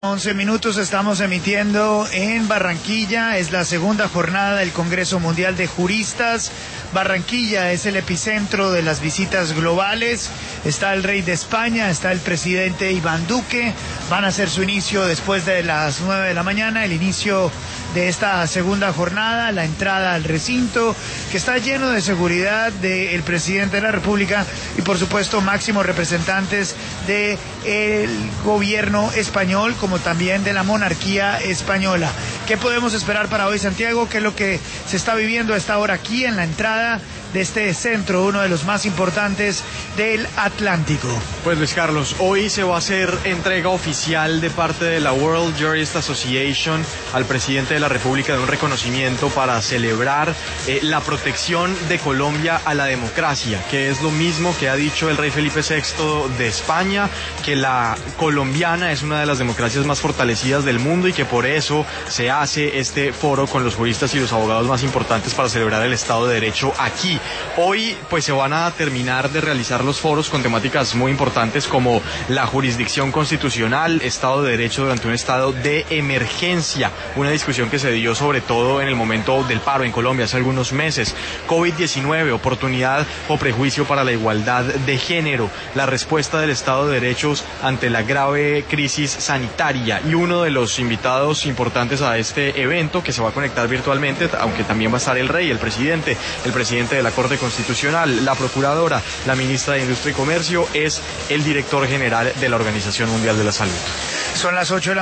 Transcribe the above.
11 minutos, estamos emitiendo en Barranquilla, es la segunda jornada del Congreso Mundial de Juristas. Barranquilla es el epicentro de las visitas globales, está el rey de España, está el presidente Iván Duque, van a hacer su inicio después de las 9 de la mañana, el inicio de esta segunda jornada, la entrada al recinto, que está lleno de seguridad del presidente de la República y por supuesto máximos representantes del gobierno español, como también de la monarquía española. ¿Qué podemos esperar para hoy, Santiago? ¿Qué es lo que se está viviendo a esta hora aquí en la entrada de este centro, uno de los más importantes del Atlántico? Pues Luis Carlos, hoy se va a hacer entrega oficial de parte de la World Jurist Association al presidente de la República de un reconocimiento para celebrar la protección de Colombia a la democracia, que es lo mismo que ha dicho el rey Felipe VI de España, que la colombiana es una de las democracias más fortalecidas del mundo y que por eso se hace este foro con los juristas y los abogados más importantes para celebrar el Estado de Derecho aquí. Hoy pues se van a terminar de realizar los foros con temáticas muy importantes como la jurisdicción constitucional, Estado de Derecho durante un estado de emergencia, una discusión que se dio sobre todo en el momento del paro en Colombia hace algunos meses, COVID-19, oportunidad o prejuicio para la igualdad de género, la respuesta del Estado de Derechos ante la grave crisis sanitaria, y uno de los invitados importantes a este evento, que se va a conectar virtualmente, aunque también va a estar el rey, el presidente de la Corte Constitucional, la procuradora, la ministra de Industria y Comercio, es el director general de la Organización Mundial de la Salud. Son las 8 de la